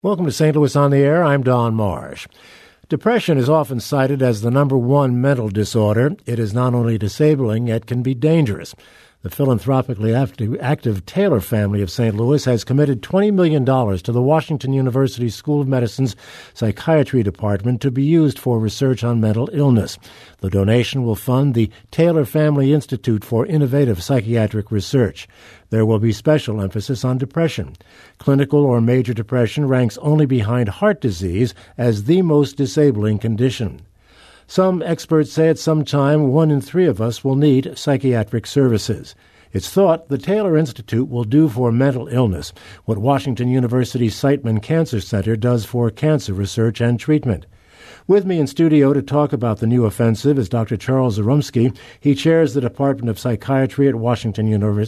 Welcome to St. Louis on the Air. I'm Don Marsh. Depression is often cited as the number one mental disorder. It is not only disabling, it can be dangerous. The philanthropically active Taylor family of St. Louis has committed $20 million to the Washington University School of Medicine's Psychiatry Department to be used for research on mental illness. The donation will fund the Taylor Family Institute for Innovative Psychiatric Research. There will be special emphasis on depression. Clinical or major depression ranks only behind heart disease as the most disabling condition. Some experts say at some time 1 in 3 of us will need psychiatric services. It's thought the Taylor Institute will do for mental illness what Washington University's Siteman Cancer Center does for cancer research and treatment. With me in studio to talk about the new offensive is Dr. Charles Zarumsky. He chairs the Department of Psychiatry at Washington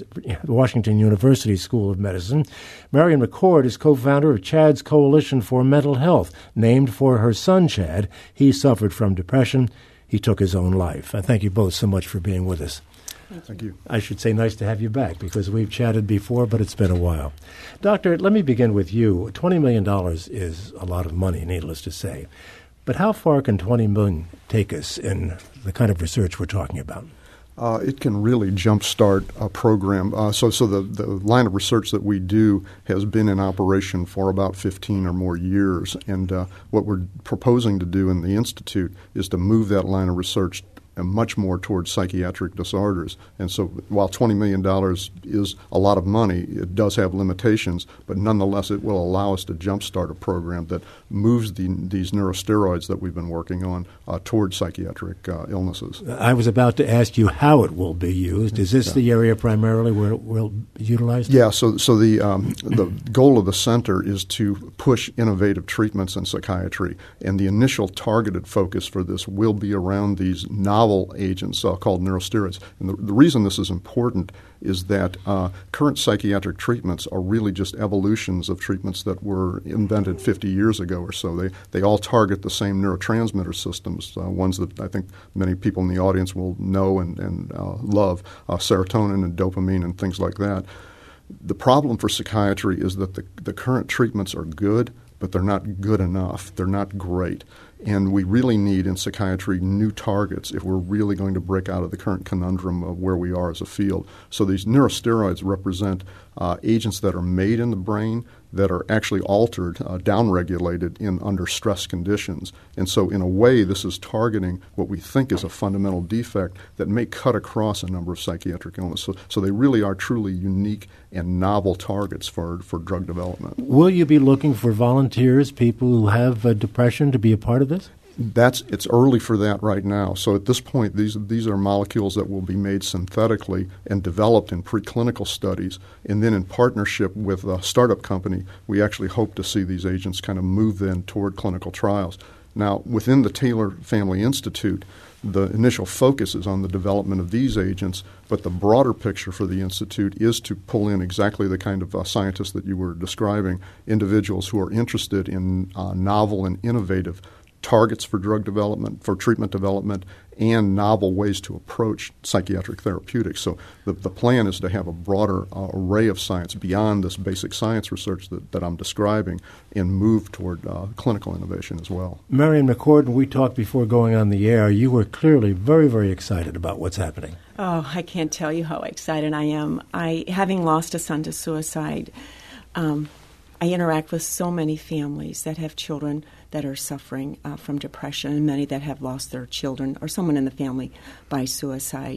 University School of Medicine. Marion McCord is co-founder of CHAD's Coalition for Mental Health, named for her son, Chad. He suffered from depression. He took his own life. I thank you both so much for being with us. Thank you. I should say nice to have you back because we've chatted before, but it's been a while. Doctor, let me begin with you. $20 million is a lot of money, needless to say. But how far can $20 million take us in the kind of research we're talking about? It can really jumpstart a program. So the line of research that we do has been in operation for about 15 or more years. And what we're proposing to do in the Institute is to move that line of research much more towards psychiatric disorders. And so while $20 million is a lot of money, it does have limitations, but nonetheless it will allow us to jumpstart a program that moves these neurosteroids that we've been working on towards psychiatric illnesses. I was about to ask you how it will be used. Is this the area primarily where it will be utilized? Yeah, so the goal of the center is to push innovative treatments in psychiatry, and the initial targeted focus for this will be around these novel agents called neurosteroids. And the reason this is important is that current psychiatric treatments are really just evolutions of treatments that were invented 50 years ago or so. They all target the same neurotransmitter systems, ones that I think many people in the audience will know and love, serotonin and dopamine and things like that. The problem for psychiatry is that the current treatments are good, but they're not good enough. They're not great. And we really need in psychiatry new targets if we're really going to break out of the current conundrum of where we are as a field. So these neurosteroids represent agents that are made in the brain that are actually altered, downregulated under stress conditions. And so in a way, this is targeting what we think is a fundamental defect that may cut across a number of psychiatric illnesses. So they really are truly unique and novel targets for drug development. Will you be looking for volunteers, people who have depression, to be a part of this? It's early for that right now. So at this point, these are molecules that will be made synthetically and developed in preclinical studies. And then in partnership with a startup company, we actually hope to see these agents kind of move then toward clinical trials. Now, within the Taylor Family Institute, the initial focus is on the development of these agents, but the broader picture for the Institute is to pull in exactly the kind of scientists that you were describing, individuals who are interested in novel and innovative targets for drug development, for treatment development, and novel ways to approach psychiatric therapeutics. So the plan is to have a broader array of science beyond this basic science research that I'm describing and move toward clinical innovation as well. Marion McCord, we talked before going on the air. You were clearly very, very excited about what's happening. Oh, I can't tell you how excited I am. Having lost a son to suicide, I interact with so many families that have children that are suffering from depression, and many that have lost their children or someone in the family by suicide.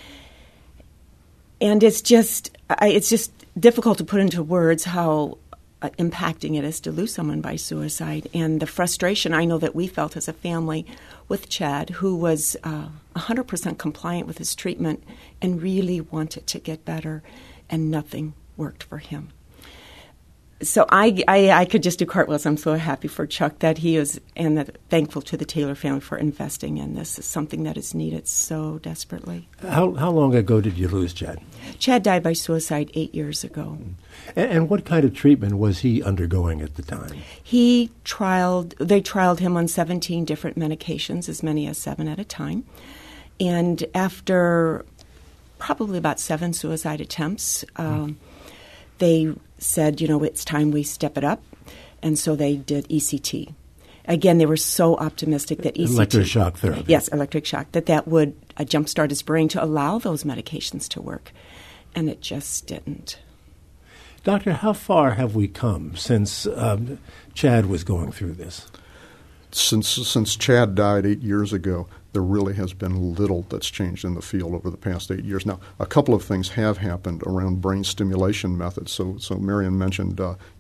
And it's just difficult to put into words how impacting it is to lose someone by suicide, and the frustration I know that we felt as a family with Chad, who was 100% compliant with his treatment and really wanted to get better, and nothing worked for him. So I could just do cartwheels. I'm so happy for Chuck that he is, and thankful to the Taylor family for investing in this. It's something that is needed so desperately. How long ago did you lose Chad? Chad died by suicide 8 years ago. And what kind of treatment was he undergoing at the time? They trialed him on 17 different medications, as many as 7 at a time. And after probably about 7 suicide attempts, they said, it's time we step it up. And so they did ECT. Again, they were so optimistic that ECT... Electroshock therapy. Yes, electric shock, that would jumpstart his brain to allow those medications to work. And it just didn't. Doctor, how far have we come since Chad was going through this? Since Chad died 8 years ago, there really has been little that's changed in the field over the past 8 years. Now, a couple of things have happened around brain stimulation methods. So Marion mentioned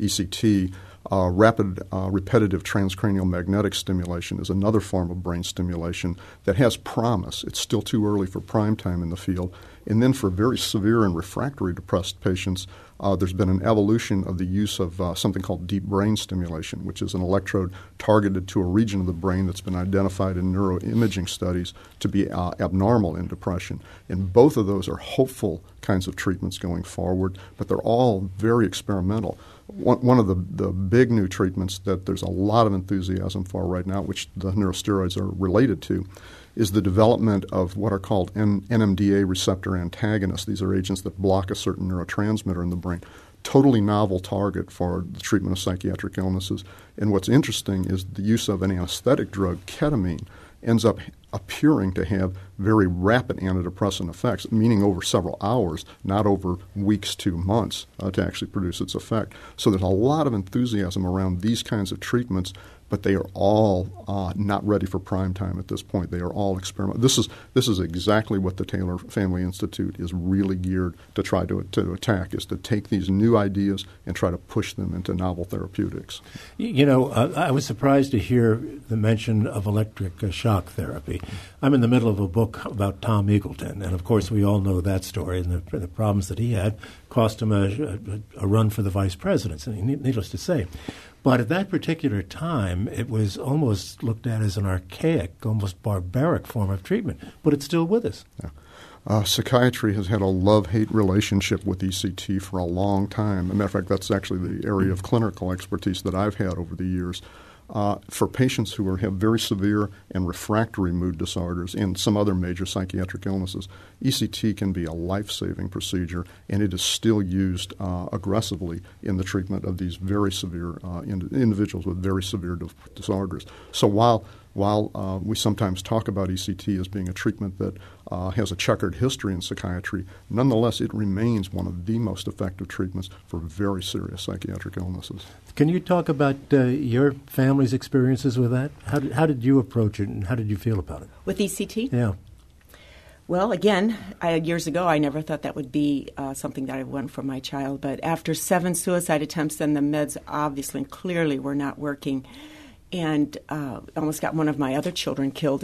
ECT. Rapid repetitive transcranial magnetic stimulation is another form of brain stimulation that has promise. It's still too early for prime time in the field. And then for very severe and refractory depressed patients, there's been an evolution of the use of something called deep brain stimulation, which is an electrode targeted to a region of the brain that's been identified in neuroimaging studies to be abnormal in depression. And both of those are hopeful kinds of treatments going forward, but they're all very experimental. One of the big new treatments that there's a lot of enthusiasm for right now, which the neurosteroids are related to, is the development of what are called NMDA receptor antagonists. These are agents that block a certain neurotransmitter in the brain. Totally novel target for the treatment of psychiatric illnesses. And what's interesting is the use of an anesthetic drug, ketamine, ends up appearing to have very rapid antidepressant effects, meaning over several hours, not over weeks to months to actually produce its effect. So there's a lot of enthusiasm around these kinds of treatments, but they are all not ready for prime time at this point. They are all experimental. This is exactly what the Taylor Family Institute is really geared to try to attack, is to take these new ideas and try to push them into novel therapeutics. You know, I was surprised to hear the mention of electric shock therapy. I'm in the middle of a book about Tom Eagleton, and of course we all know that story and the problems that he had cost him a run for the vice presidency, needless to say. But at that particular time, it was almost looked at as an archaic, almost barbaric form of treatment, but it's still with us. Yeah. Psychiatry has had a love-hate relationship with ECT for a long time. As a matter of fact, that's actually the area of clinical expertise that I've had over the years. For patients who have very severe and refractory mood disorders and some other major psychiatric illnesses, ECT can be a life-saving procedure, and it is still used aggressively in the treatment of these very severe individuals with very severe disorders. So while we sometimes talk about ECT as being a treatment that has a checkered history in psychiatry, nonetheless it remains one of the most effective treatments for very serious psychiatric illnesses. Can you talk about your family's experiences with that? How did you approach it, and how did you feel about it? With ECT? Yeah. Well, again, years ago, I never thought that would be something that I would want for my child. But after 7 suicide attempts, then the meds obviously and clearly were not working. And almost got one of my other children killed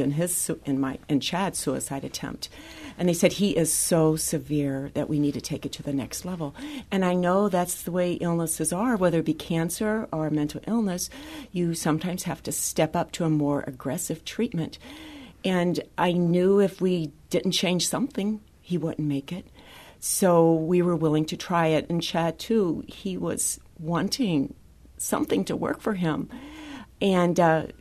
in Chad's suicide attempt. And they said he is so severe that we need to take it to the next level. And I know that's the way illnesses are, whether it be cancer or mental illness. You sometimes have to step up to a more aggressive treatment. And I knew if we didn't change something, he wouldn't make it. So we were willing to try it. And Chad, too, he was wanting something to work for him. And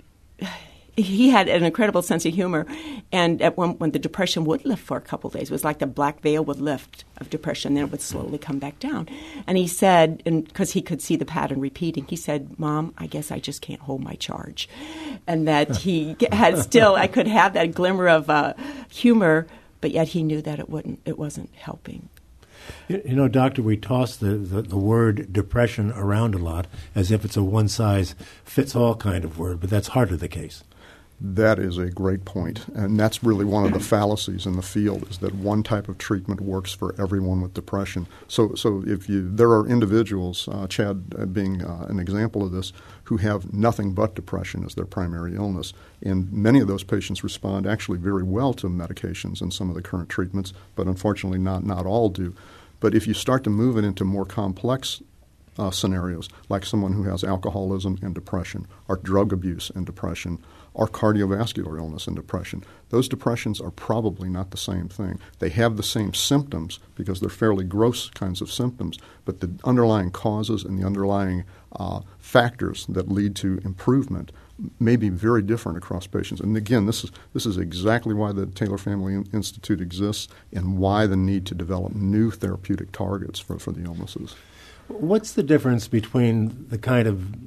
he had an incredible sense of humor. And when the depression would lift for a couple of days, it was like the black veil would lift of depression, then it would slowly come back down. And he said, because he could see the pattern repeating, he said, "Mom, I guess I just can't hold my charge." And that he had still, I could have that glimmer of humor, but yet he knew that it wasn't helping. You know, Doctor, we toss the word depression around a lot as if it's a one-size-fits-all kind of word, but that's hardly the case. That is a great point, and that's really one of the fallacies in the field, is that one type of treatment works for everyone with depression. So there are individuals, Chad being an example of this, who have nothing but depression as their primary illness, and many of those patients respond actually very well to medications and some of the current treatments, but unfortunately not all do. But if you start to move it into more complex scenarios, like someone who has alcoholism and depression, or drug abuse and depression, or cardiovascular illness and depression, those depressions are probably not the same thing. They have the same symptoms because they're fairly gross kinds of symptoms, but the underlying causes and the underlying factors that lead to improvement may be very different across patients. And again, this is exactly why the Taylor Family Institute exists and why the need to develop new therapeutic targets for the illnesses. What's the difference between the kind of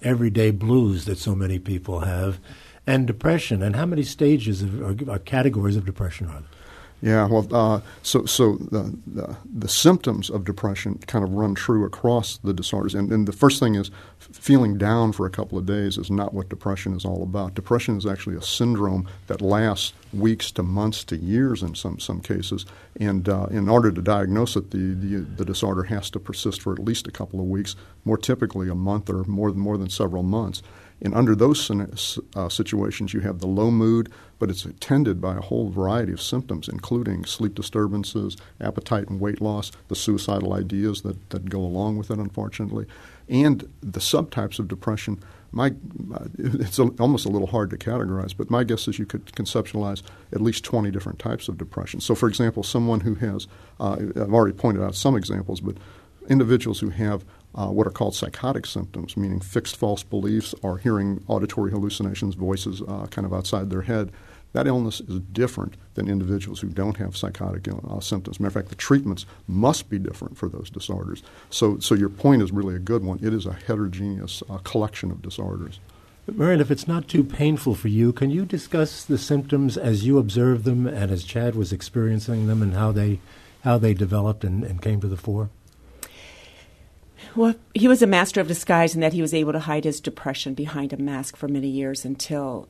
everyday blues that so many people have, and depression. And how many stages or categories of depression are there? Yeah, well, so the symptoms of depression kind of run true across the disorders. And the first thing is feeling down for a couple of days is not what depression is all about. Depression is actually a syndrome that lasts weeks to months to years in some cases. And in order to diagnose it, the disorder has to persist for at least a couple of weeks, more typically a month or more than several months. And under those situations, you have the low mood, but it's attended by a whole variety of symptoms, including sleep disturbances, appetite and weight loss, the suicidal ideas that go along with it, unfortunately. And the subtypes of depression, it's almost a little hard to categorize, but my guess is you could conceptualize at least 20 different types of depression. So, for example, someone who has, I've already pointed out some examples, but individuals who have what are called psychotic symptoms, meaning fixed false beliefs or hearing auditory hallucinations, voices kind of outside their head, that illness is different than individuals who don't have psychotic symptoms. Matter of fact, the treatments must be different for those disorders. So your point is really a good one. It is a heterogeneous collection of disorders. But Marion, if it's not too painful for you, can you discuss the symptoms as you observed them and as Chad was experiencing them and how they developed and came to the fore? Well, he was a master of disguise in that he was able to hide his depression behind a mask for many years until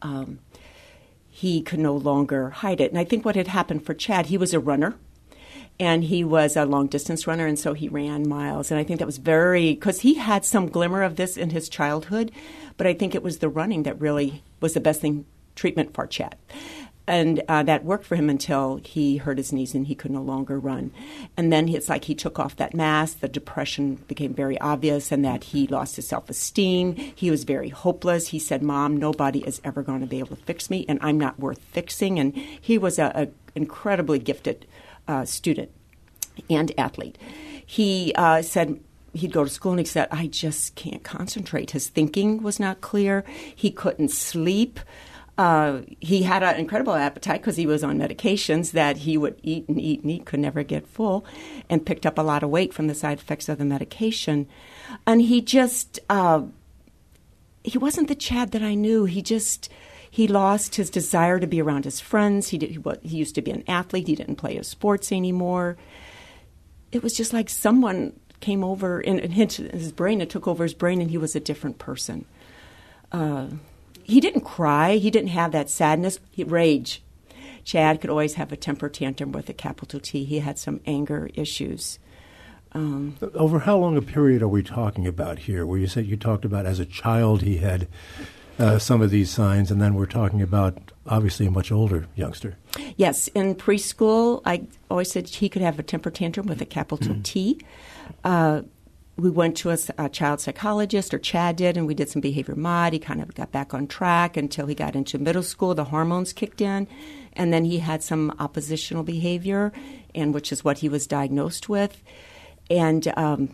he could no longer hide it. And I think what had happened for Chad, he was a runner, and he was a long-distance runner, and so he ran miles. And I think that was because he had some glimmer of this in his childhood, but I think it was the running that really was the best treatment for Chad. And that worked for him until he hurt his knees and he could no longer run. And then it's like he took off that mask. The depression became very obvious and that he lost his self-esteem. He was very hopeless. He said, "Mom, nobody is ever going to be able to fix me, and I'm not worth fixing." And he was an incredibly gifted student and athlete. He said he'd go to school and he said, "I just can't concentrate." His thinking was not clear. He couldn't sleep. He had an incredible appetite because he was on medications that he would eat and eat and eat, could never get full, and picked up a lot of weight from the side effects of the medication. And he just, he wasn't the Chad that I knew. He lost his desire to be around his friends. He used to be an athlete. He didn't play his sports anymore. It was just like someone came over and hit his brain, it took over his brain, and he was a different person. He didn't cry. He didn't have that sadness. Rage. Chad could always have a temper tantrum with a capital T. He had some anger issues. Over how long a period are we talking about here? Where you said you talked about as a child he had some of these signs, and then we're talking about obviously a much older youngster. Yes. In preschool, I always said he could have a temper tantrum with a capital T. We went to a child psychologist, or Chad did, and we did some behavior mod. He kind of got back on track until he got into middle school. The hormones kicked in, and then he had some oppositional behavior, and which is what he was diagnosed with. And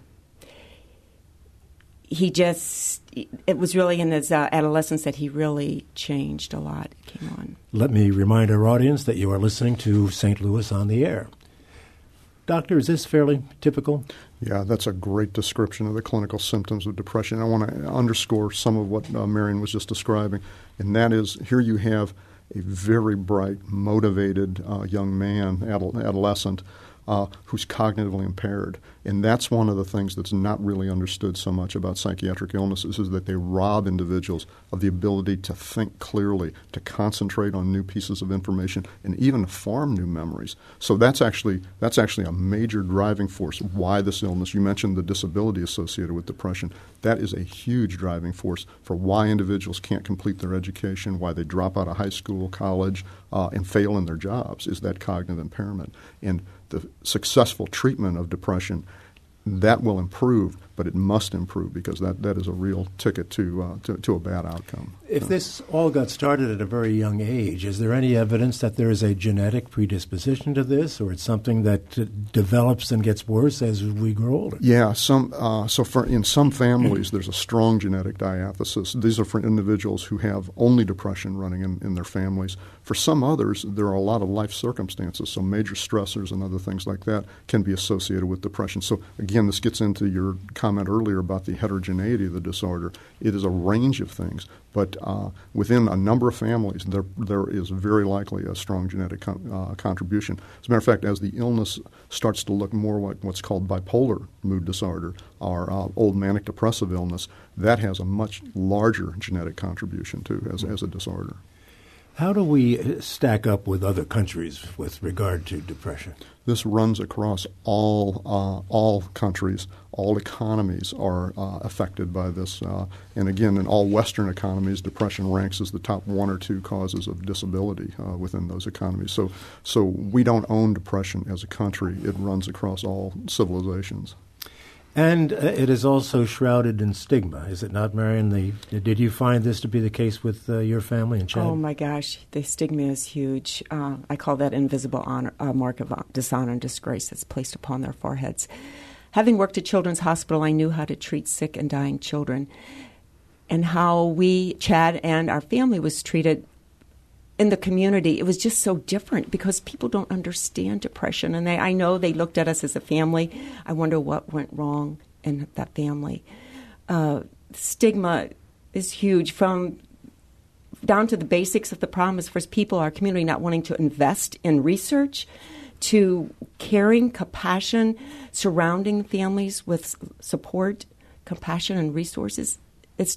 it was really in his adolescence that he really changed a lot. It came on. Let me remind our audience that you are listening to St. Louis on the Air. Doctor, is this fairly typical? Yeah, that's a great description of the clinical symptoms of depression. I want to underscore some of what Marion was just describing, and that is here you have a very bright, motivated young man, adolescent, who's cognitively impaired. And that's one of the things that's not really understood so much about psychiatric illnesses is that they rob individuals of the ability to think clearly, to concentrate on new pieces of information, and even to form new memories. So that's actually a major driving force why this illness, you mentioned the disability associated with depression, that is a huge driving force for why individuals can't complete their education, why they drop out of high school, college, and fail in their jobs, is that cognitive impairment. And the successful treatment of depression, that will improve, but it must improve because that is a real ticket to a bad outcome. If this all got started at a very young age, is there any evidence that there is a genetic predisposition to this, or it's something that develops and gets worse as we grow older? Yeah, in some families there's a strong genetic diathesis. These are for individuals who have only depression running in their families. For some others, there are a lot of life circumstances, so major stressors and other things like that can be associated with depression. So again, again, this gets into your comment earlier about the heterogeneity of the disorder. It is a range of things, but within a number of families, there is very likely a strong genetic contribution. As a matter of fact, as the illness starts to look more like what's called bipolar mood disorder or old manic depressive illness, that has a much larger genetic contribution too as a disorder. How do we stack up with other countries with regard to depression? This runs across all countries. All economies are affected by this. And again, in all Western economies, depression ranks as the top 1 or 2 causes of disability within those economies. So we don't own depression as a country. It runs across all civilizations. And it is also shrouded in stigma, is it not, Marion? Did you find this to be the case with your family and Chad? Oh, my gosh. The stigma is huge. I call that invisible mark of dishonor and disgrace that's placed upon their foreheads. Having worked at Children's Hospital, I knew how to treat sick and dying children and how we, Chad and our family, was treated in the community. It was just so different because people don't understand depression. And I know they looked at us as a family. I wonder what went wrong in that family. Stigma is huge, from down to the basics of the problem as far as people, our community, not wanting to invest in research, to caring, compassion, surrounding families with support, compassion, and resources. It's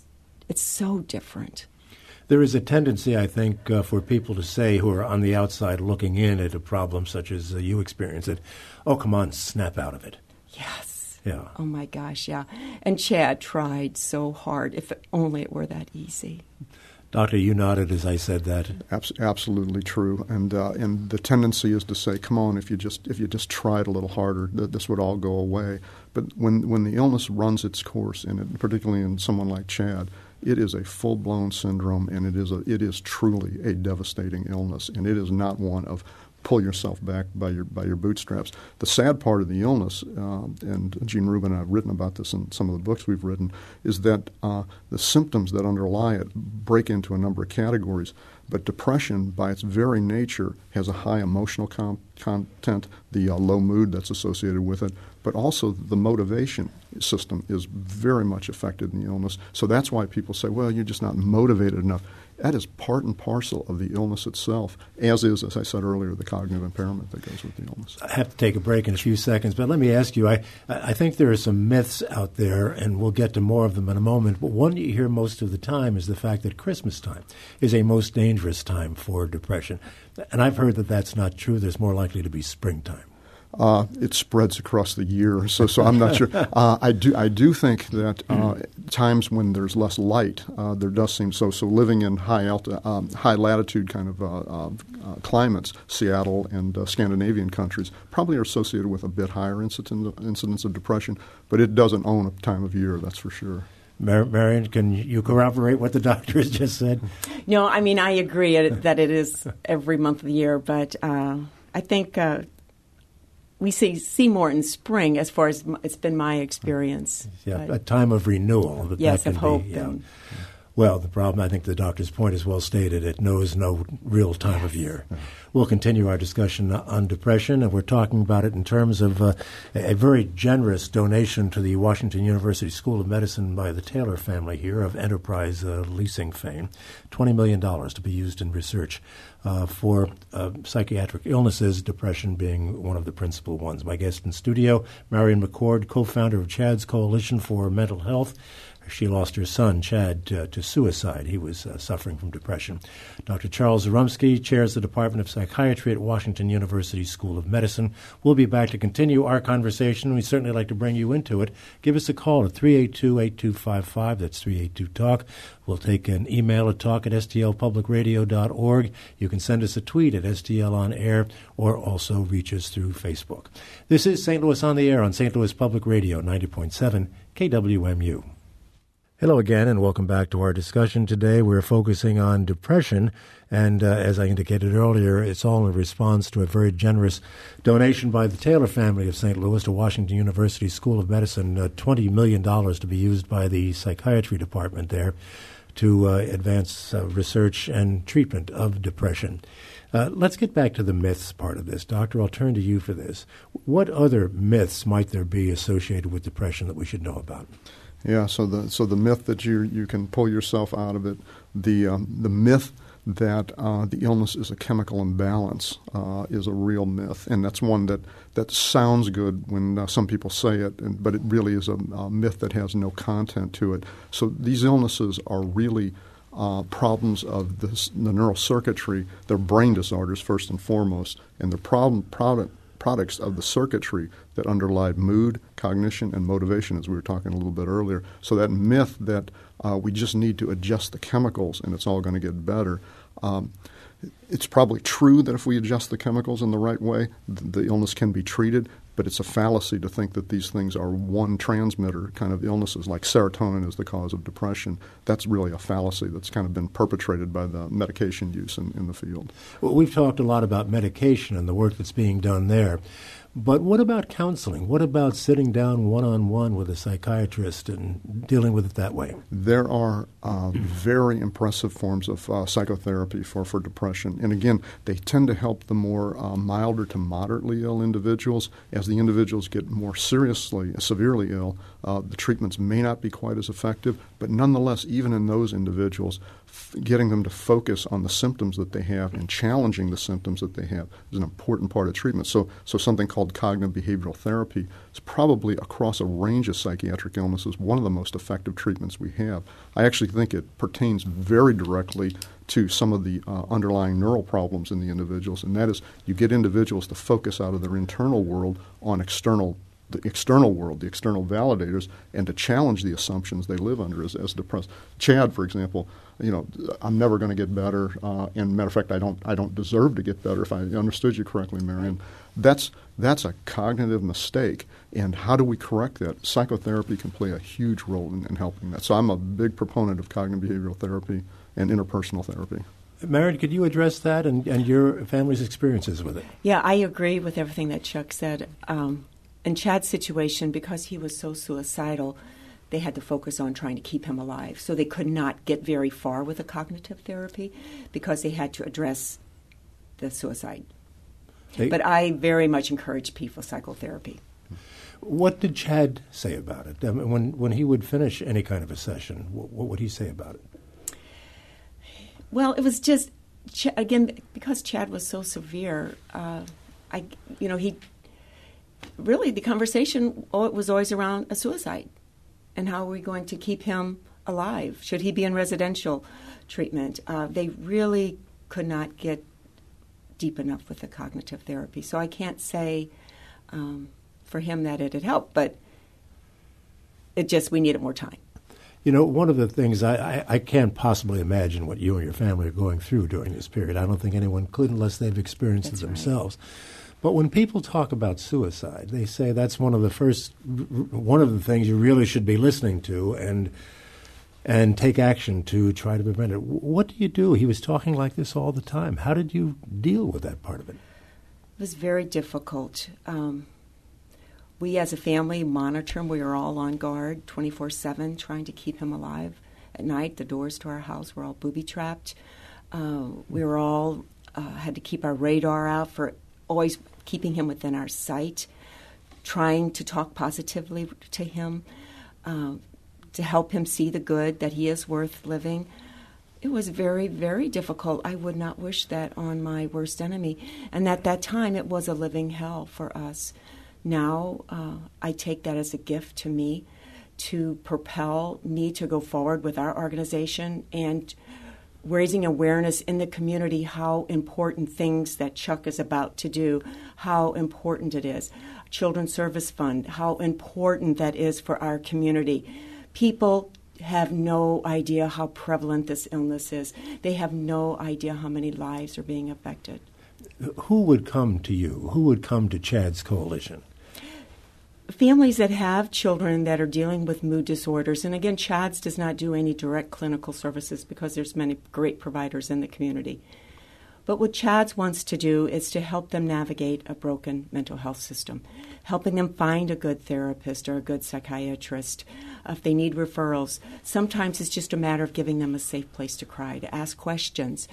so different. There is a tendency, I think, for people to say who are on the outside looking in at a problem such as you experience it, oh, come on, snap out of it. Yes. Yeah. Oh, my gosh, yeah. And Chad tried so hard. If only it were that easy. Doctor, you nodded as I said that. Absolutely true. And the tendency is to say, come on, if you just tried a little harder, this would all go away. But when the illness runs its course, and particularly in someone like Chad, it is a full-blown syndrome, and it is truly a devastating illness, and it is not one of pull yourself back by your bootstraps. The sad part of the illness, and Gene Rubin and I have written about this in some of the books we've written, is that the symptoms that underlie it break into a number of categories. But depression, by its very nature, has a high emotional content, the low mood that's associated with it, but also the motivation system is very much affected in the illness. So that's why people say, well, you're just not motivated enough. That is part and parcel of the illness itself, as is, as I said earlier, the cognitive impairment that goes with the illness. I have to take a break in a few seconds, but let me ask you, I think there are some myths out there, and we'll get to more of them in a moment, but one you hear most of the time is the fact that Christmas time is a most dangerous time for depression. And I've heard that that's not true. There's more likely to be springtime. It spreads across the year, so I'm not sure. I do think that times when there's less light, there does seem so. So living in high latitude kind of climates, Seattle and Scandinavian countries probably are associated with a bit higher incidence of depression, but it doesn't own a time of year, that's for sure. Marion, can you corroborate what the doctor has just said? No, I mean, I agree that it is every month of the year, but I think we see more in spring, as far as it's been my experience. Yeah, a time of renewal. Yes, that of hope. Well, the problem, I think the doctor's point is well stated. It knows no real time of year. We'll continue our discussion on depression, and we're talking about it in terms of a very generous donation to the Washington University School of Medicine by the Taylor family here of Enterprise Leasing fame, $20 million to be used in research for psychiatric illnesses, depression being one of the principal ones. My guest in studio, Marion McCord, co-founder of Chad's Coalition for Mental Health. She lost her son, Chad, to suicide. He was suffering from depression. Dr. Charles Zarumsky chairs the Department of Psychiatry at Washington University School of Medicine. We'll be back to continue our conversation. We'd certainly like to bring you into it. Give us a call at 382-8255. That's 382-TALK. We'll take an email at talk@stlpublicradio.org. You can send us a tweet at STL on air, or also reach us through Facebook. This is St. Louis on the Air on St. Louis Public Radio, 90.7 KWMU. Hello again, and welcome back to our discussion today. We're focusing on depression, and as I indicated earlier, it's all in response to a very generous donation by the Taylor family of St. Louis to Washington University School of Medicine, $20 million to be used by the psychiatry department there to advance research and treatment of depression. Let's get back to the myths part of this. Doctor, I'll turn to you for this. What other myths might there be associated with depression that we should know about? Yeah, so the myth that you can pull yourself out of it, the myth that the illness is a chemical imbalance is a real myth, and that's one that sounds good when some people say it, but it really is a myth that has no content to it. So these illnesses are really problems of the neural circuitry. They're brain disorders first and foremost, and they're products of the circuitry that underlie mood, cognition, and motivation, as we were talking a little bit earlier. So that myth that we just need to adjust the chemicals and it's all going to get better, it's probably true that if we adjust the chemicals in the right way, the illness can be treated, but it's a fallacy to think that these things are one transmitter kind of illnesses, like serotonin is the cause of depression. That's really a fallacy that's kind of been perpetrated by the medication use in the field. Well, we've talked a lot about medication and the work that's being done there. But what about counseling? What about sitting down one-on-one with a psychiatrist and dealing with it that way? There are very impressive forms of psychotherapy for depression. And again, they tend to help the more milder to moderately ill individuals. As the individuals get more severely ill, the treatments may not be quite as effective. But nonetheless, even in those individuals, getting them to focus on the symptoms that they have and challenging the symptoms that they have is an important part of treatment. So something called cognitive behavioral therapy is probably across a range of psychiatric illnesses one of the most effective treatments we have. I actually think it pertains very directly to some of the underlying neural problems in the individuals, and that is you get individuals to focus out of their internal world on the external world, the external validators, and to challenge the assumptions they live under as depressed. Chad, for example, I'm never going to get better, and matter of fact, I don't deserve to get better, if I understood you correctly, Marion. That's a cognitive mistake, and how do we correct that? Psychotherapy can play a huge role in helping that. So I'm a big proponent of cognitive behavioral therapy and interpersonal therapy. Marion, could you address that and your family's experiences with it? Yeah, I agree with everything that Chuck said. In Chad's situation, because he was so suicidal, they had to focus on trying to keep him alive. So they could not get very far with the cognitive therapy because they had to address the suicide. But I very much encourage people psychotherapy. What did Chad say about it? I mean, when he would finish any kind of a session, what would he say about it? Well, it was just, again, because Chad was so severe, really, the conversation was always around a suicide and how are we going to keep him alive? Should he be in residential treatment? They really could not get deep enough with the cognitive therapy. So I can't say for him that it had helped, but we needed more time. One of the things I can't possibly imagine what you and your family are going through during this period. I don't think anyone could unless they've experienced it themselves. Right. But when people talk about suicide, they say that's one of the things you really should be listening to and take action to try to prevent it. What do you do? He was talking like this all the time. How did you deal with that part of it? It was very difficult. We as a family monitor him. We were all on guard 24/7 trying to keep him alive. At night, the doors to our house were all booby-trapped. We were all had to keep our radar out for always keeping him within our sight, trying to talk positively to him, to help him see the good, that he is worth living. It was very, very difficult. I would not wish that on my worst enemy. And at that time, it was a living hell for us. Now, I take that as a gift to me to propel me to go forward with our organization and raising awareness in the community how important things that Chuck is about to do, how important it is. Children's Service Fund, how important that is for our community. People have no idea how prevalent this illness is. They have no idea how many lives are being affected. Who would come to you? Who would come to Chad's Coalition? Families that have children that are dealing with mood disorders. And again, Chad's does not do any direct clinical services because there's many great providers in the community. But what CHADS wants to do is to help them navigate a broken mental health system, helping them find a good therapist or a good psychiatrist. If they need referrals, sometimes it's just a matter of giving them a safe place to cry, to ask questions.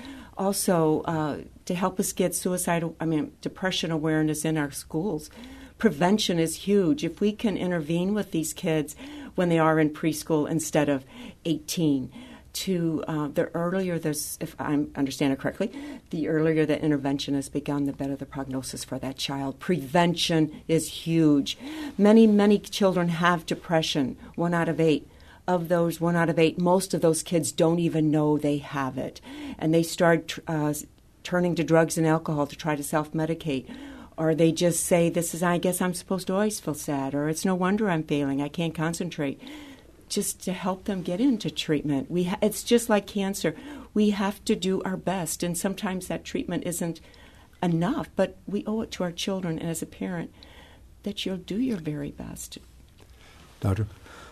Also, to help us get depression awareness in our schools. Prevention is huge. If we can intervene with these kids when they are in preschool instead of 18, the earlier this, if I understand it correctly, the earlier the intervention has begun, the better the prognosis for that child. Prevention is huge. Many, many children have depression, 1 out of 8. Of those 1 out of 8, most of those kids don't even know they have it. And they start turning to drugs and alcohol to try to self-medicate. Or they just say, I guess I'm supposed to always feel sad, or it's no wonder I'm failing, I can't concentrate. Just to help them get into treatment. It's just like cancer. We have to do our best, and sometimes that treatment isn't enough, but we owe it to our children, and as a parent, that you'll do your very best. Doctor?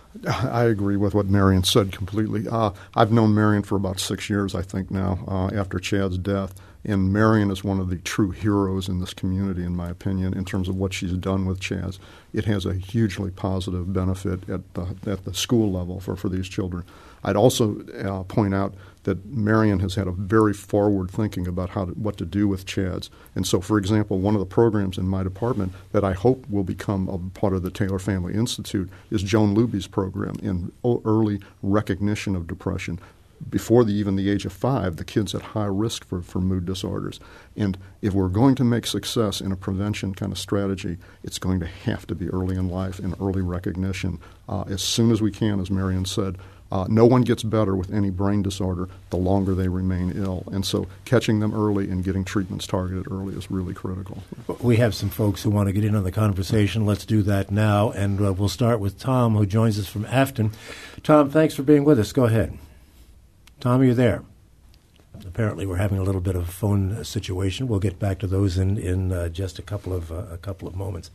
I agree with what Marion said completely. I've known Marion for about 6 years, I think now, after Chad's death. And Marion is one of the true heroes in this community, in my opinion, in terms of what she's done with Chaz. It has a hugely positive benefit at the school level for these children. I'd also point out that Marion has had a very forward thinking about what to do with Chads. And so, for example, one of the programs in my department that I hope will become a part of the Taylor Family Institute is Joan Luby's program in early recognition of depression. Before even the age of 5, the kids at high risk for mood disorders. And if we're going to make success in a prevention kind of strategy, it's going to have to be early in life and early recognition as soon as we can, as Marion said. No one gets better with any brain disorder the longer they remain ill. And so catching them early and getting treatments targeted early is really critical. We have some folks who want to get in on the conversation. Let's do that now. And we'll start with Tom, who joins us from Afton. Tom, thanks for being with us. Go ahead. Tom, are you there? Apparently, we're having a little bit of a phone situation. We'll get back to those in just a couple of moments.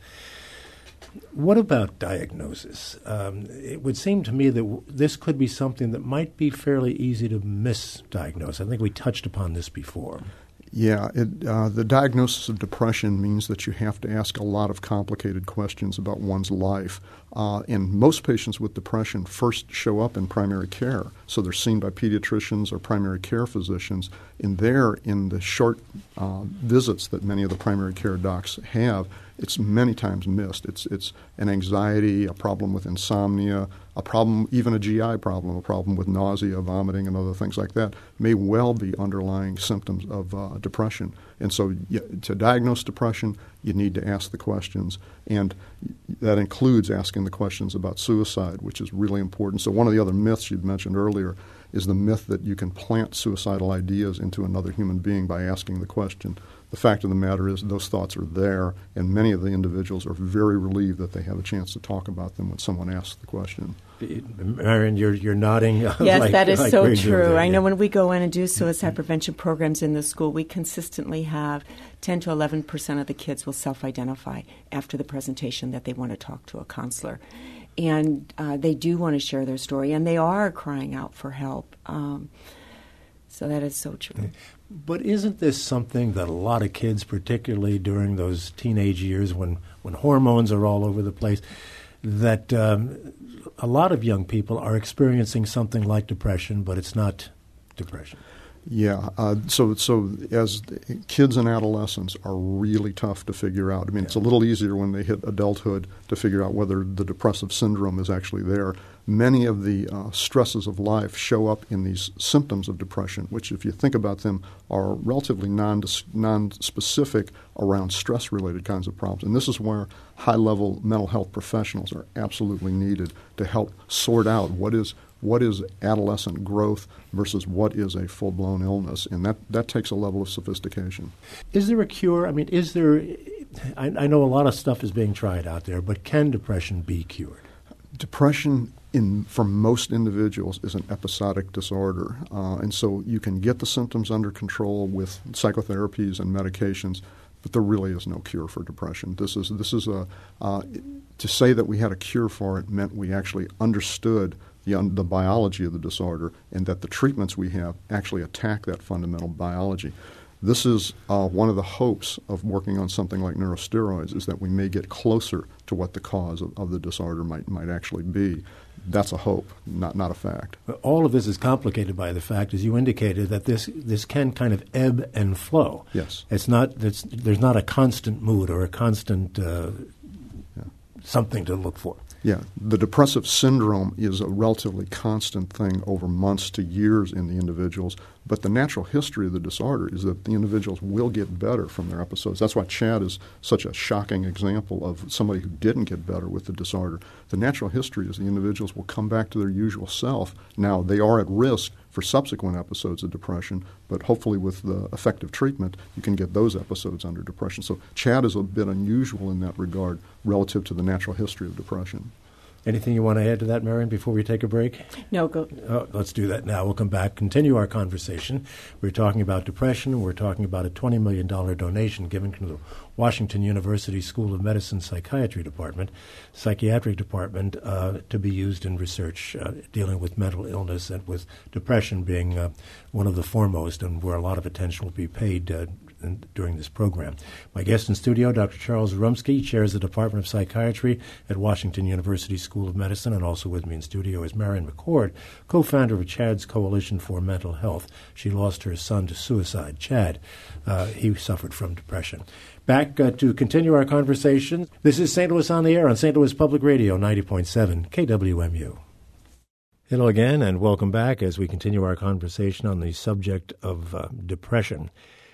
What about diagnosis? It would seem to me that this could be something that might be fairly easy to misdiagnose. I think we touched upon this before. Yeah, the diagnosis of depression means that you have to ask a lot of complicated questions about one's life. And most patients with depression first show up in primary care. So they're seen by pediatricians or primary care physicians. And there, in the short visits that many of the primary care docs have, it's many times missed. It's an anxiety, a problem with insomnia, a problem, even a GI problem, a problem with nausea, vomiting, and other things like that may well be underlying symptoms of depression. And so to diagnose depression, you need to ask the questions. And that includes asking the questions about suicide, which is really important. So one of the other myths you'd mentioned earlier is the myth that you can plant suicidal ideas into another human being by asking the question. The fact of the matter is those thoughts are there, and many of the individuals are very relieved that they have a chance to talk about them when someone asks the question. Marion, you're nodding. Yes, that is so true. I know when we go in and do suicide prevention programs in the school, we consistently have 10 to 11% of the kids will self-identify after the presentation that they want to talk to a counselor. And they do want to share their story, and they are crying out for help. So that is so true. But isn't this something that a lot of kids, particularly during those teenage years when hormones are all over the place, that a lot of young people are experiencing something like depression, but it's not depression? Yeah. So as kids and adolescents are really tough to figure out. I mean, It's a little easier when they hit adulthood to figure out whether the depressive syndrome is actually there. Many of the stresses of life show up in these symptoms of depression, which, if you think about them, are relatively non-specific around stress-related kinds of problems. And this is where high-level mental health professionals are absolutely needed to help sort out what is adolescent growth versus what is a full-blown illness, and that takes a level of sophistication. Is there a cure? I mean, I know a lot of stuff is being tried out there, but can depression be cured? Depression for most individuals is an episodic disorder, and so you can get the symptoms under control with psychotherapies and medications, but there really is no cure for depression. This is to say that we had a cure for it meant we actually understood the biology of the disorder and that the treatments we have actually attack that fundamental biology. This is one of the hopes of working on something like neurosteroids, is that we may get closer to what the cause of the disorder might actually be. That's a hope, not a fact. All of this is complicated by the fact, as you indicated, that this can kind of ebb and flow. Yes. There's not a constant mood or a constant something to look for. Yeah, the depressive syndrome is a relatively constant thing over months to years in the individuals, but the natural history of the disorder is that the individuals will get better from their episodes. That's why Chad is such a shocking example of somebody who didn't get better with the disorder. The natural history is the individuals will come back to their usual self. Now, they are at risk for subsequent episodes of depression, but hopefully with the effective treatment, you can get those episodes under depression. So Chad is a bit unusual in that regard relative to the natural history of depression. Anything you want to add to that, Marion, before we take a break? No, go. Let's do that now. We'll come back, continue our conversation. We're talking about depression. We're talking about a $20 million donation given to the Washington University School of Medicine Psychiatric Department to be used in research dealing with mental illness and with depression being one of the foremost and where a lot of attention will be paid during this program. My guest in studio, Dr. Charles Rumsky, chairs the Department of Psychiatry at Washington University School of Medicine, and also with me in studio is Marion McCord, co-founder of Chad's Coalition for Mental Health. She lost her son to suicide. Chad, he suffered from depression. Back to continue our conversation. This is St. Louis on the Air on St. Louis Public Radio, 90.7 KWMU. Hello again, and welcome back as we continue our conversation on the subject of depression.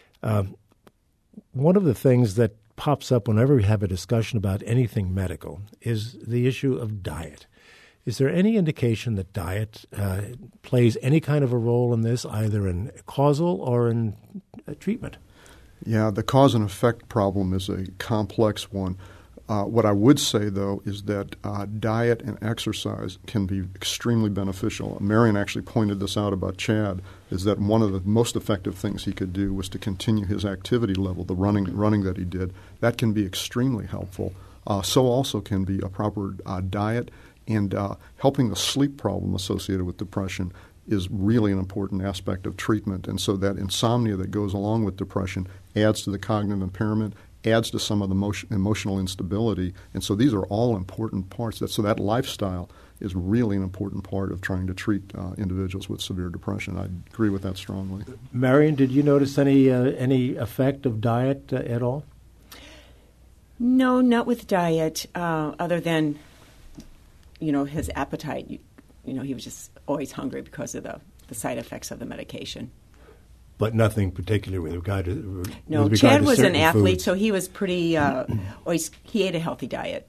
One of the things that pops up whenever we have a discussion about anything medical is the issue of diet. Is there any indication that diet plays any kind of a role in this, either in causal or in treatment? Yeah, the cause and effect problem is a complex one. What I would say, though, is that diet and exercise can be extremely beneficial. Marion actually pointed this out about Chad, is that one of the most effective things he could do was to continue his activity level, the running that he did. That can be extremely helpful. So also can be a proper diet, and helping the sleep problem associated with depression is really an important aspect of treatment. And so that insomnia that goes along with depression adds to the cognitive impairment, adds to some of the emotional instability. And so these are all important parts. So that lifestyle is really an important part of trying to treat individuals with severe depression. I agree with that strongly. Marion, did you notice any effect of diet at all? No, not with diet, other than, his appetite. He was just always hungry because of the side effects of the medication. But nothing particular with regard to No, Chad was an athlete, so he was pretty. He ate a healthy diet.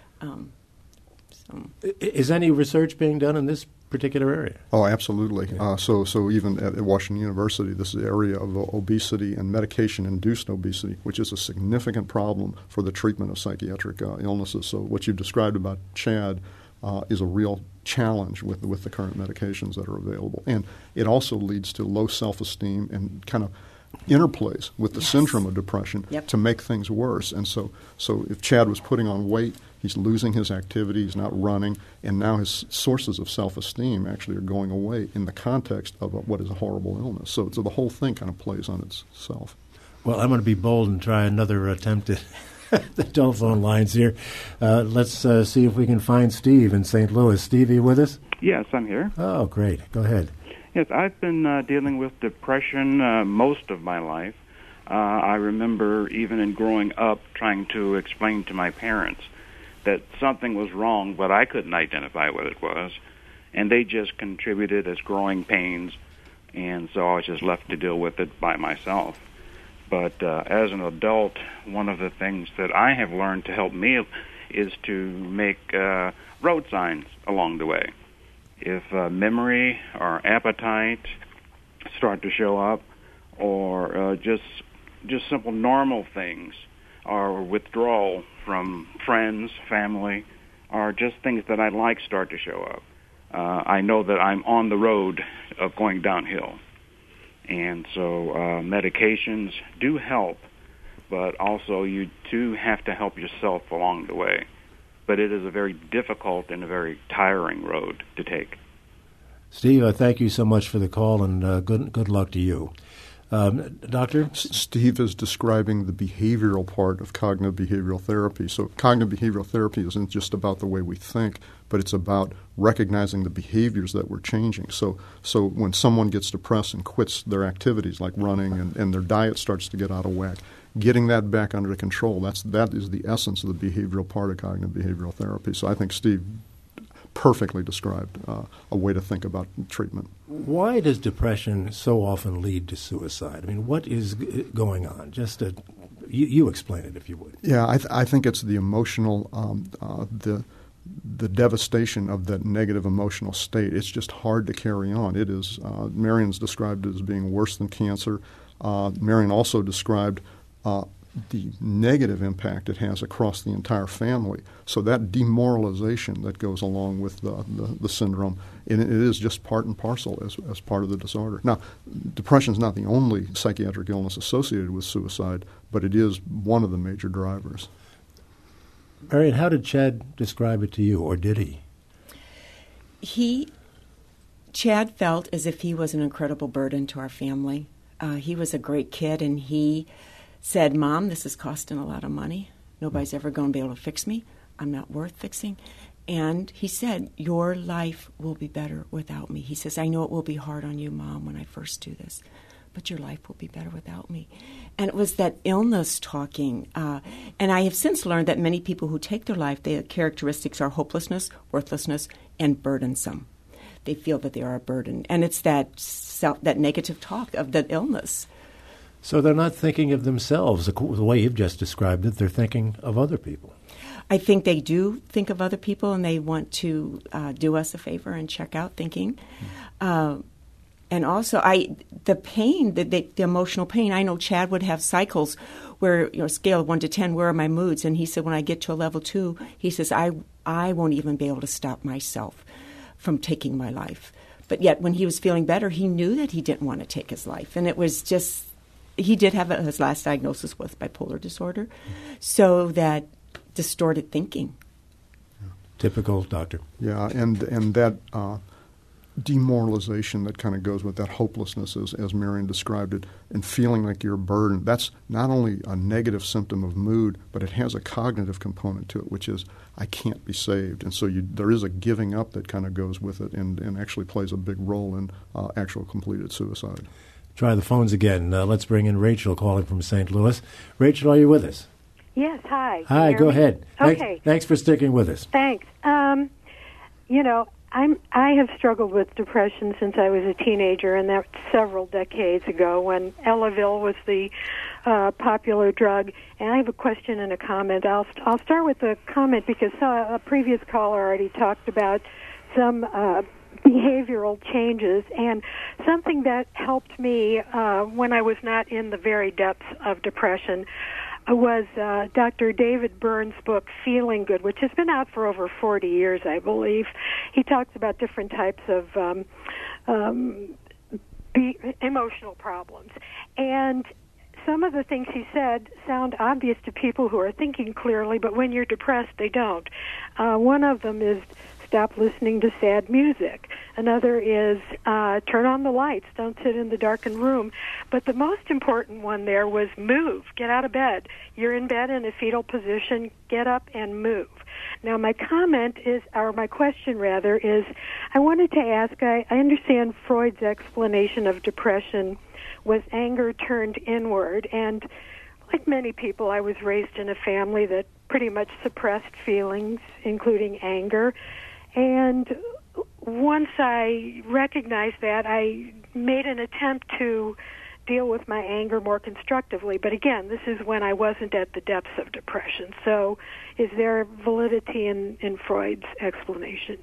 Is any research being done in this particular area? Oh, absolutely. Yeah. So even at Washington University, this is the area of obesity and medication-induced obesity, which is a significant problem for the treatment of psychiatric illnesses. So what you described about Chad is a real challenge with the current medications that are available. And it also leads to low self-esteem and kind of interplays with the syndrome of depression to make things worse. And so if Chad was putting on weight, he's losing his activity, he's not running, and now his sources of self-esteem actually are going away in the context of what is a horrible illness. So the whole thing kind of plays on itself. Well, I'm going to be bold and try another attempt at the telephone lines here. Let's see if we can find Steve in St. Louis. Steve, are you with us? Yes, I'm here. Oh, great. Go ahead. Yes, I've been dealing with depression most of my life. I remember even in growing up trying to explain to my parents that something was wrong, but I couldn't identify what it was. And they just contributed as growing pains, and so I was just left to deal with it by myself. But as an adult, one of the things that I have learned to help me is to make road signs along the way. If memory or appetite start to show up, or just simple normal things, or withdrawal from friends, family, or just things that I like start to show up, I know that I'm on the road of going downhill. And so medications do help, but also you do have to help yourself along the way. But it is a very difficult and a very tiring road to take. Steve, thank you so much for the call, and good luck to you. Doctor? Steve is describing the behavioral part of cognitive behavioral therapy. So cognitive behavioral therapy isn't just about the way we think, but it's about recognizing the behaviors that we're changing. So when someone gets depressed and quits their activities like running and their diet starts to get out of whack, getting that back under control, that is the essence of the behavioral part of cognitive behavioral therapy. So I think Steve perfectly described a way to think about treatment. Why does depression so often lead to suicide? I mean, what is going on? You explain it, if you would. Yeah, I think it's the emotional, the devastation of that negative emotional state. It's just hard to carry on. It is. Marion's described it as being worse than cancer. Marion also described the negative impact it has across the entire family. So that demoralization that goes along with the syndrome, it is just part and parcel as part of the disorder. Now, depression is not the only psychiatric illness associated with suicide, but it is one of the major drivers. Marion, how did Chad describe it to you, or did he? Chad felt as if he was an incredible burden to our family. He was a great kid, and he said, "Mom, this is costing a lot of money. Nobody's ever going to be able to fix me. I'm not worth fixing." And he said, "Your life will be better without me." He says, "I know it will be hard on you, Mom, when I first do this, but your life will be better without me." And it was that illness talking. And I have since learned that many people who take their life, their characteristics are hopelessness, worthlessness, and burdensome. They feel that they are a burden. And it's that negative talk of the illness. So they're not thinking of themselves the way you've just described it. They're thinking of other people. I think they do think of other people, and they want to do us a favor and check out thinking. And also, the pain, the emotional pain. I know Chad would have cycles where, scale of 1 to 10, where are my moods? And he said, when I get to a level 2, he says, I won't even be able to stop myself from taking my life. But yet, when he was feeling better, he knew that he didn't want to take his life. And it was just, he did have his last diagnosis with bipolar disorder. So that distorted thinking. Typical, Doctor. Yeah, and that demoralization that kind of goes with that hopelessness, as Marion described it, and feeling like you're a burden. That's not only a negative symptom of mood, but it has a cognitive component to it, which is, I can't be saved. And so there is a giving up that kind of goes with it and actually plays a big role in actual completed suicide. Try the phones again. Let's bring in Rachel calling from St. Louis. Rachel, are you with us? Yes, hi. Hi, go ahead. Okay. Thanks for sticking with us. Thanks. I have struggled with depression since I was a teenager, and that's several decades ago when Elavil was the popular drug. And I have a question and a comment. I'll start with the comment because a previous caller already talked about some behavioral changes, and something that helped me when I was not in the very depths of depression was Dr. David Byrne's book, Feeling Good, which has been out for over 40 years, I believe. He talks about different types of emotional problems. And some of the things he said sound obvious to people who are thinking clearly, but when you're depressed, they don't. One of them is stop listening to sad music. Another is turn on the lights, don't sit in the darkened room. But the most important one there was move, get out of bed. You're in bed in a fetal position, get up and move. Now my comment is, or my question rather, is I wanted to ask, I understand Freud's explanation of depression was anger turned inward, and like many people, I was raised in a family that pretty much suppressed feelings, including anger. And once I recognized that, I made an attempt to deal with my anger more constructively. But again, this is when I wasn't at the depths of depression. So is there validity in Freud's explanation?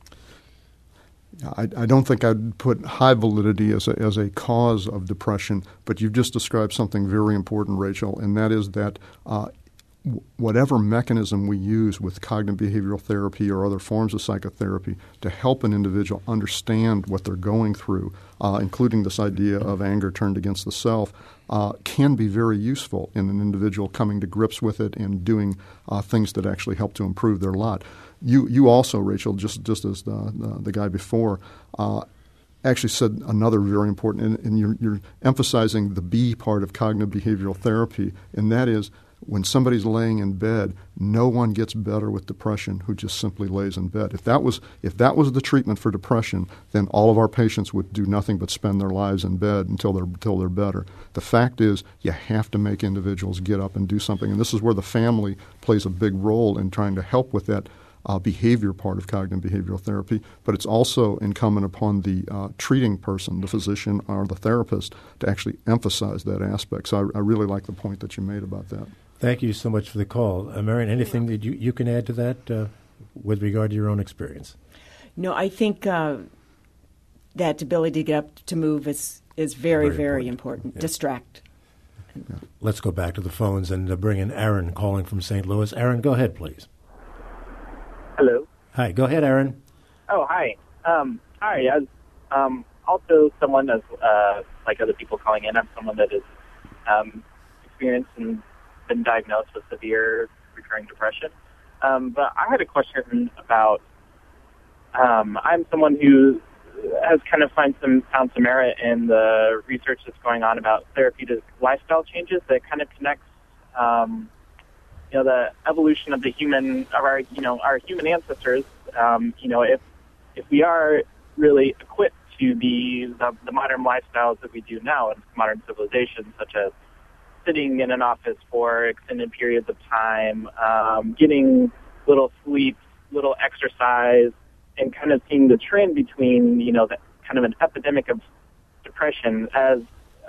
I don't think I'd put high validity as a cause of depression, but you've just described something very important, Rachel, and that is that whatever mechanism we use with cognitive behavioral therapy or other forms of psychotherapy to help an individual understand what they're going through, including this idea of anger turned against the self, can be very useful in an individual coming to grips with it and doing things that actually help to improve their lot. You also, Rachel, just as the guy before, actually said another very important, and you're emphasizing the B part of cognitive behavioral therapy, and that is when somebody's laying in bed, no one gets better with depression who just simply lays in bed. If that was the treatment for depression, then all of our patients would do nothing but spend their lives in bed until they're better. The fact is, you have to make individuals get up and do something, and this is where the family plays a big role in trying to help with that behavior part of cognitive behavioral therapy, but it's also incumbent upon the treating person, the physician or the therapist, to actually emphasize that aspect. So I really like the point that you made about that. Thank you so much for the call. Marion, anything that you can add to that with regard to your own experience? No, I think that ability to get up to move is very, very important. Yeah. Distract. Yeah. Let's go back to the phones and bring in Aaron calling from St. Louis. Aaron, go ahead, please. Hello. Hi. Go ahead, Aaron. Oh, hi. Hi. As also someone as like other people calling in, I'm someone that is experienced and been diagnosed with severe recurring depression. But I had a question about. I'm someone who has kind of found some merit in the research that's going on about therapeutic lifestyle changes that kind of connects. The evolution of our human ancestors. If we are really equipped to the modern lifestyles that we do now in modern civilization, such as sitting in an office for extended periods of time, getting little sleep, little exercise, and kind of seeing the trend between, the kind of an epidemic of depression as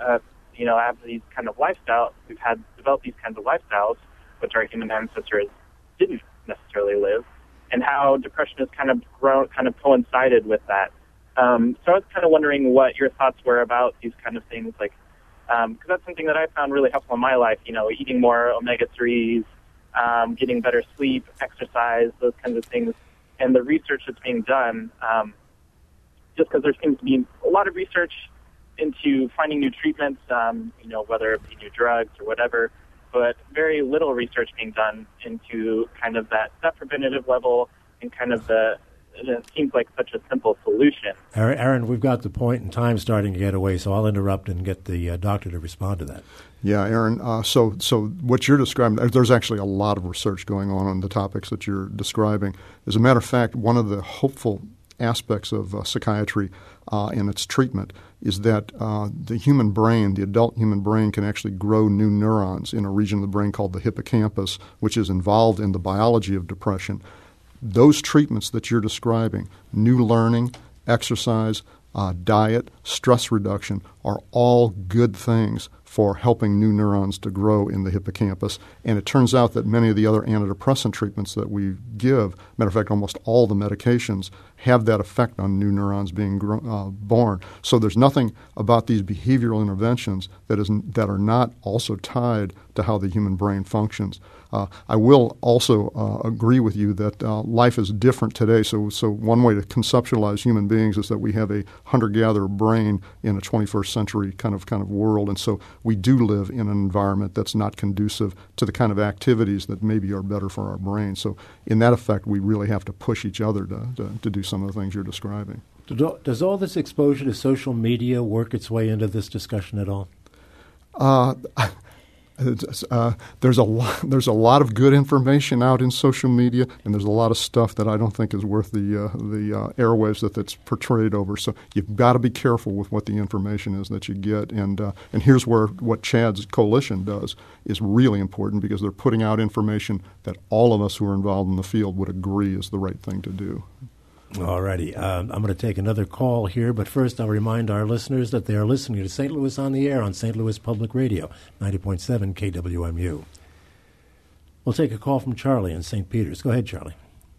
these kind of lifestyles, we've had developed these kinds of lifestyles, which our human ancestors didn't necessarily live, and how depression has kind of grown, kind of coincided with that. So I was kind of wondering what your thoughts were about these kind of things, like, because that's something that I found really helpful in my life, eating more omega-3s, getting better sleep, exercise, those kinds of things, and the research that's being done, just because there seems to be a lot of research into finding new treatments, whether it be new drugs or whatever, but very little research being done into kind of that preventative level and kind of it seems like such a simple solution. Aaron, we've got the point and time starting to get away, so I'll interrupt and get the doctor to respond to that. Yeah, Aaron, so what you're describing, there's actually a lot of research going on the topics that you're describing. As a matter of fact, one of the hopeful aspects of psychiatry and its treatment is that the human brain, the adult human brain, can actually grow new neurons in a region of the brain called the hippocampus, which is involved in the biology of depression. Those treatments that you're describing, new learning, exercise, diet, stress reduction, are all good things for helping new neurons to grow in the hippocampus. And it turns out that many of the other antidepressant treatments that we give, matter of fact, almost all the medications, have that effect on new neurons being born. So there's nothing about these behavioral interventions that are not also tied to how the human brain functions. I will also agree with you that life is different today. So one way to conceptualize human beings is that we have a hunter-gatherer brain in a 21st century kind of world, and so we do live in an environment that's not conducive to the kind of activities that maybe are better for our brain. So in that effect, we really have to push each other to do some of the things you're describing. Does all this exposure to social media work its way into this discussion at all? There's a lot of good information out in social media, and there's a lot of stuff that I don't think is worth the airwaves that's portrayed over. So you've got to be careful with what the information is that you get. And here's where what Chad's coalition does is really important, because they're putting out information that all of us who are involved in the field would agree is the right thing to do. All righty. I'm going to take another call here, but first I'll remind our listeners that they are listening to St. Louis on the Air on St. Louis Public Radio, 90.7 KWMU. We'll take a call from Charlie in St. Peters. Go ahead, Charlie.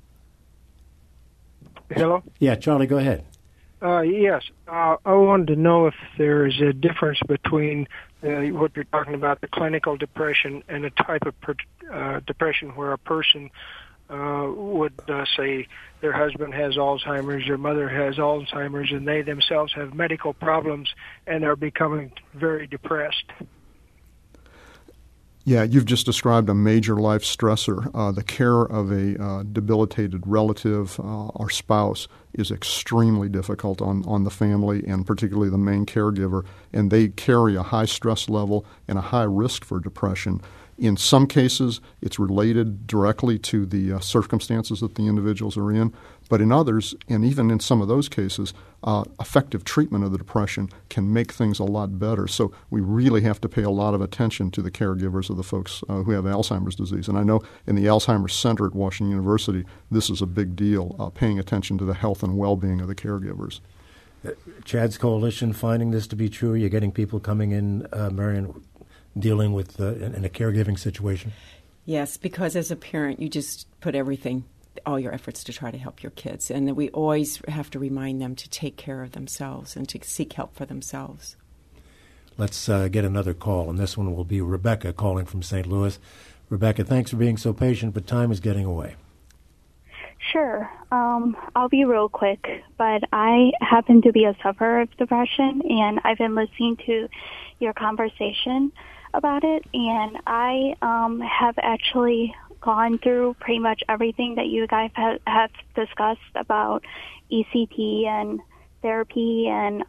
Hello? Yeah, Charlie, go ahead. Yes. I wanted to know if there's a difference between what you're talking about, the clinical depression, and a type of depression where a person would say their husband has Alzheimer's, their mother has Alzheimer's, and they themselves have medical problems and are becoming very depressed. Yeah, you've just described a major life stressor. The care of a debilitated relative or spouse is extremely difficult on the family and particularly the main caregiver, and they carry a high stress level and a high risk for depression. In some cases, it's related directly to the circumstances that the individuals are in, but in others, and even in some of those cases, effective treatment of the depression can make things a lot better. So we really have to pay a lot of attention to the caregivers of the folks who have Alzheimer's disease. And I know in the Alzheimer's Center at Washington University, this is a big deal, paying attention to the health and well-being of the caregivers. Chad's Coalition finding this to be true? You're getting people coming in, Marion, dealing with in a caregiving situation? Yes, because as a parent, you just put all your efforts to try to help your kids. And we always have to remind them to take care of themselves and to seek help for themselves. Let's get another call, and this one will be Rebecca calling from St. Louis. Rebecca, thanks for being so patient, but time is getting away. Sure. I'll be real quick, but I happen to be a sufferer of depression, and I've been listening to your conversation about it, and I have actually gone through pretty much everything that you guys have discussed about ECT and therapy and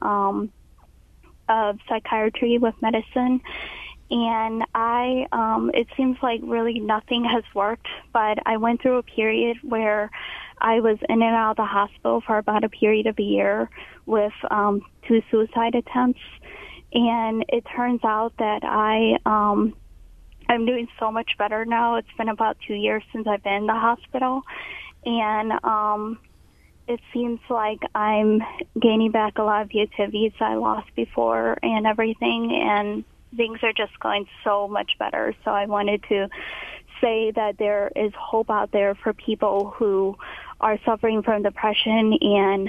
psychiatry with medicine. And it seems like really nothing has worked, but I went through a period where I was in and out of the hospital for about a period of a year with 2 suicide attempts. And it turns out that I'm doing so much better now. It's been about 2 years since I've been in the hospital. And it seems like I'm gaining back a lot of the activities I lost before and everything. And things are just going so much better. So I wanted to say that there is hope out there for people who are suffering from depression and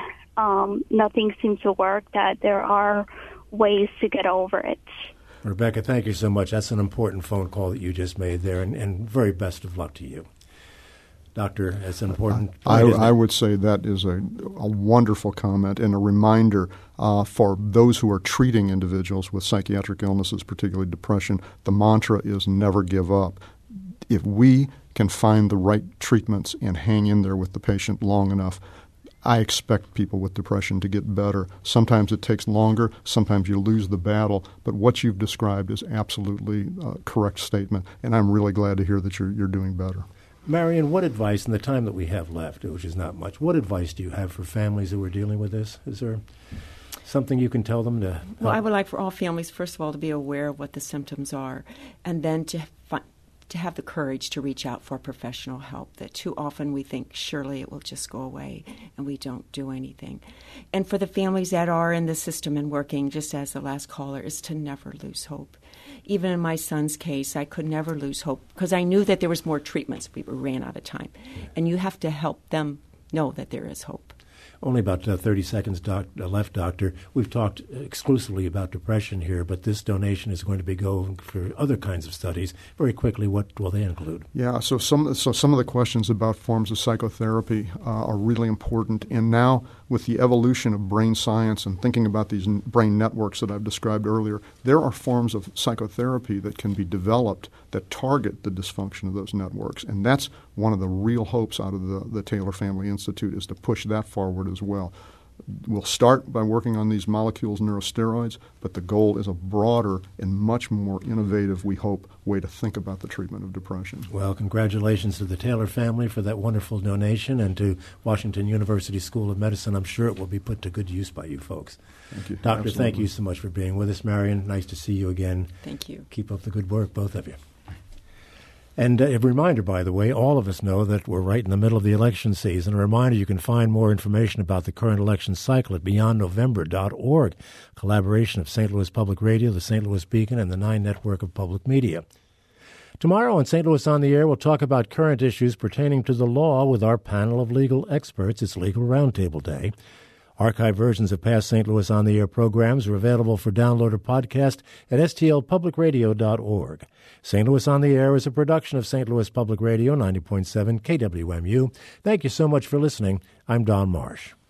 nothing seems to work, that there are ways to get over it. Rebecca, thank you so much. That's an important phone call that you just made there, and very best of luck to you. Doctor, that's an important point, I would say that is a wonderful comment and a reminder for those who are treating individuals with psychiatric illnesses, particularly depression. The mantra is never give up. If we can find the right treatments and hang in there with the patient long enough, I expect people with depression to get better. Sometimes it takes longer. Sometimes you lose the battle. But what you've described is absolutely a correct statement, and I'm really glad to hear that you're doing better. Marion, what advice, in the time that we have left, which is not much, what advice do you have for families who are dealing with this? Is there something you can tell them to help? Well, I would like for all families, first of all, to be aware of what the symptoms are, and then to have the courage to reach out for professional help. That too often we think surely it will just go away, and we don't do anything. And for the families that are in the system and working, just as the last caller, is to never lose hope. Even in my son's case, I could never lose hope because I knew that there was more treatments. We ran out of time. And you have to help them know that there is hope. Only about 30 seconds left, Doctor. We've talked exclusively about depression here, but this donation is going to be going for other kinds of studies. Very quickly, what will they include? Yeah, so some of the questions about forms of psychotherapy are really important. And now, with the evolution of brain science and thinking about these brain networks that I've described earlier, there are forms of psychotherapy that can be developed that target the dysfunction of those networks. And that's one of the real hopes out of the Taylor Family Institute, is to push that forward as well. We'll start by working on these molecules, neurosteroids, but the goal is a broader and much more innovative, we hope, way to think about the treatment of depression. Well, congratulations to the Taylor family for that wonderful donation, and to Washington University School of Medicine. I'm sure it will be put to good use by you folks. Thank you. Doctor, Absolutely. Thank you so much for being with us. Marion, nice to see you again. Thank you. Keep up the good work, both of you. And a reminder, by the way, all of us know that we're right in the middle of the election season. A reminder, you can find more information about the current election cycle at beyondnovember.org, collaboration of St. Louis Public Radio, the St. Louis Beacon, and the 9 Network of Public Media. Tomorrow on St. Louis on the Air, we'll talk about current issues pertaining to the law with our panel of legal experts. It's Legal Roundtable Day. Archived versions of past St. Louis on the Air programs are available for download or podcast at stlpublicradio.org. St. Louis on the Air is a production of St. Louis Public Radio, 90.7 KWMU. Thank you so much for listening. I'm Don Marsh.